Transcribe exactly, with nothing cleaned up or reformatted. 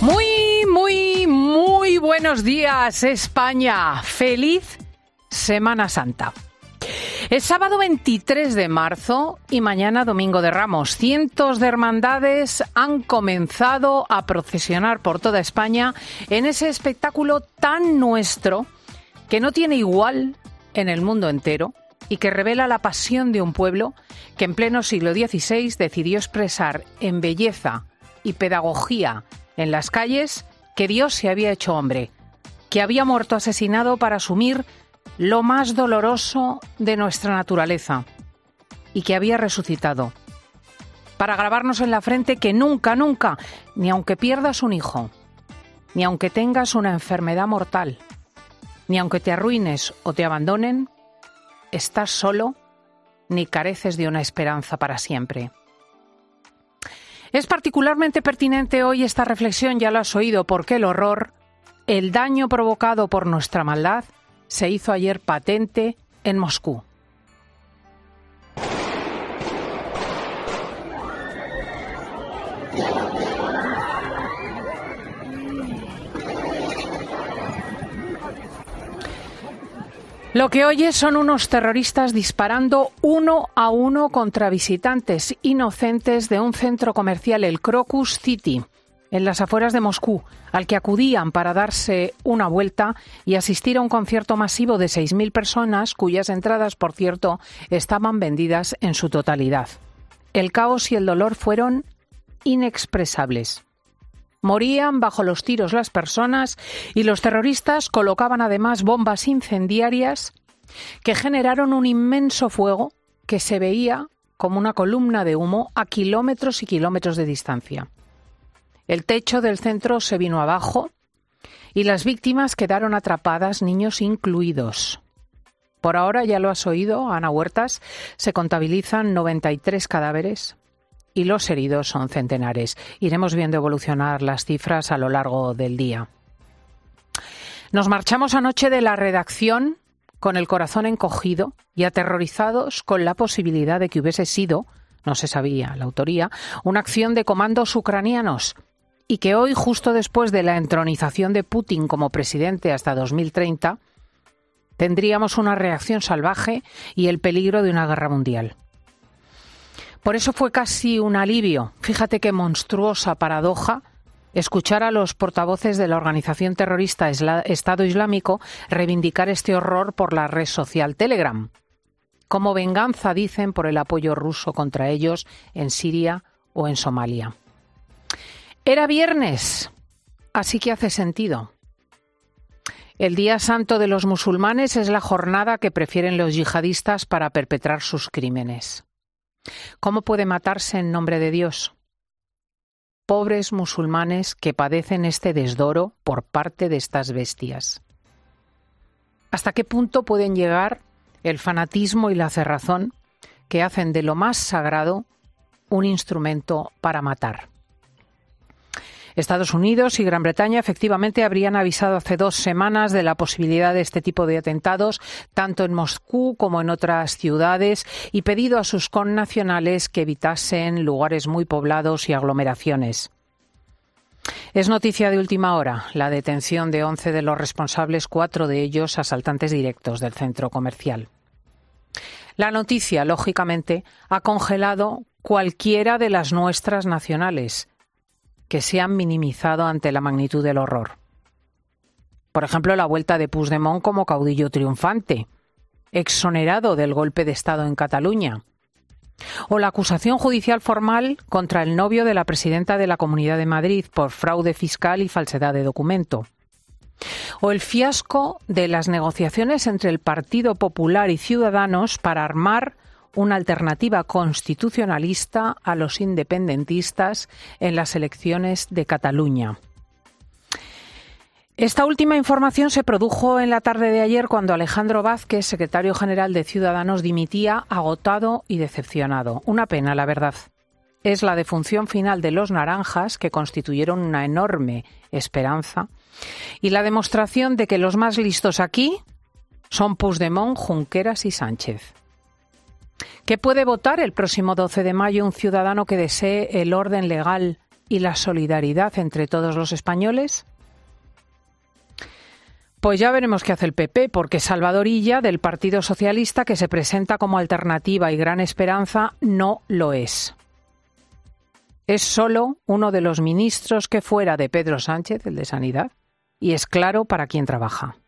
Muy, muy, muy buenos días, España. Feliz Semana Santa. Es sábado veintitrés de marzo y mañana domingo de Ramos. Cientos de hermandades han comenzado a procesionar por toda España en ese espectáculo tan nuestro que no tiene igual en el mundo entero y que revela la pasión de un pueblo que en pleno siglo dieciséis decidió expresar en belleza y pedagogía en las calles que Dios se había hecho hombre, que había muerto asesinado para asumir lo más doloroso de nuestra naturaleza y que había resucitado para grabarnos en la frente que nunca, nunca, ni aunque pierdas un hijo, ni aunque tengas una enfermedad mortal, ni aunque te arruines o te abandonen, estás solo ni careces de una esperanza para siempre. Es particularmente pertinente hoy esta reflexión, ya lo has oído, porque el horror, el daño provocado por nuestra maldad, se hizo ayer patente en Moscú. Lo que oyes son unos terroristas disparando uno a uno contra visitantes inocentes de un centro comercial, el Crocus City, en las afueras de Moscú, al que acudían para darse una vuelta y asistir a un concierto masivo de seis mil personas, cuyas entradas, por cierto, estaban vendidas en su totalidad. El caos y el dolor fueron inexpresables. Morían bajo los tiros las personas y los terroristas colocaban además bombas incendiarias que generaron un inmenso fuego que se veía como una columna de humo a kilómetros y kilómetros de distancia. El techo del centro se vino abajo y las víctimas quedaron atrapadas, niños incluidos. Por ahora, ya lo has oído, Ana Huertas, se contabilizan noventa y tres cadáveres y los heridos son centenares. Iremos viendo evolucionar las cifras a lo largo del día. Nos marchamos anoche de la redacción con el corazón encogido y aterrorizados con la posibilidad de que hubiese sido, no se sabía la autoría, una acción de comandos ucranianos y que hoy, justo después de la entronización de Putin como presidente hasta dos mil treinta, tendríamos una reacción salvaje y el peligro de una guerra mundial. Por eso fue casi un alivio, fíjate qué monstruosa paradoja, escuchar a los portavoces de la organización terrorista Estado Islámico reivindicar este horror por la red social Telegram. Como venganza, dicen, por el apoyo ruso contra ellos en Siria o en Somalia. Era viernes, así que hace sentido. El Día Santo de los musulmanes es la jornada que prefieren los yihadistas para perpetrar sus crímenes. ¿Cómo puede matarse en nombre de Dios? Pobres musulmanes que padecen este desdoro por parte de estas bestias. ¿Hasta qué punto pueden llegar el fanatismo y la cerrazón que hacen de lo más sagrado un instrumento para matar? Estados Unidos y Gran Bretaña efectivamente habrían avisado hace dos semanas de la posibilidad de este tipo de atentados, tanto en Moscú como en otras ciudades, y pedido a sus connacionales que evitasen lugares muy poblados y aglomeraciones. Es noticia de última hora la detención de once de los responsables, cuatro de ellos asaltantes directos del centro comercial. La noticia, lógicamente, ha congelado cualquiera de las nuestras nacionales, que se han minimizado ante la magnitud del horror. Por ejemplo, la vuelta de Puigdemont como caudillo triunfante, exonerado del golpe de Estado en Cataluña, o la acusación judicial formal contra el novio de la presidenta de la Comunidad de Madrid por fraude fiscal y falsedad de documento, o el fiasco de las negociaciones entre el Partido Popular y Ciudadanos para armar una alternativa constitucionalista a los independentistas en las elecciones de Cataluña. Esta última información se produjo en la tarde de ayer cuando Alejandro Vázquez, secretario general de Ciudadanos, dimitía agotado y decepcionado. Una pena, la verdad. Es la defunción final de los naranjas, que constituyeron una enorme esperanza, y la demostración de que los más listos aquí son Puigdemont, Junqueras y Sánchez. ¿Qué puede votar el próximo doce de mayo un ciudadano que desee el orden legal y la solidaridad entre todos los españoles? Pues ya veremos qué hace el P P, porque Salvador Illa, del Partido Socialista, que se presenta como alternativa y gran esperanza, no lo es. Es solo uno de los ministros que fuera de Pedro Sánchez, el de Sanidad, y es claro para quién trabaja.